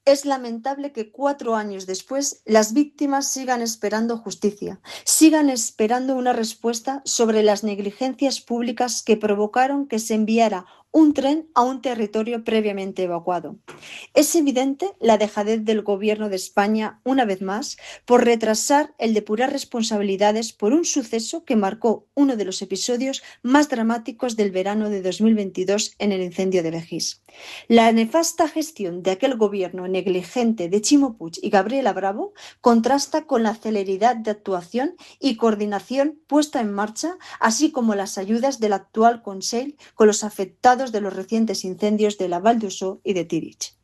Es lamentable que 4 años después las víctimas sigan esperando justicia, sigan esperando una respuesta sobre las negligencias públicas que provocaron que se enviara un tren a un territorio previamente evacuado. Es evidente la dejadez del Gobierno de España, una vez más, por retrasar el depurar responsabilidades por un suceso que marcó uno de los episodios más dramáticos del verano de 2022 en el incendio de Begís. La nefasta gestión de aquel gobierno negligente de Chimo Puig y Gabriela Bravo contrasta con la celeridad de actuación y coordinación puesta en marcha, así como las ayudas del actual Consell con los afectados de los recientes incendios de la Val d'Uixó y de Tirich.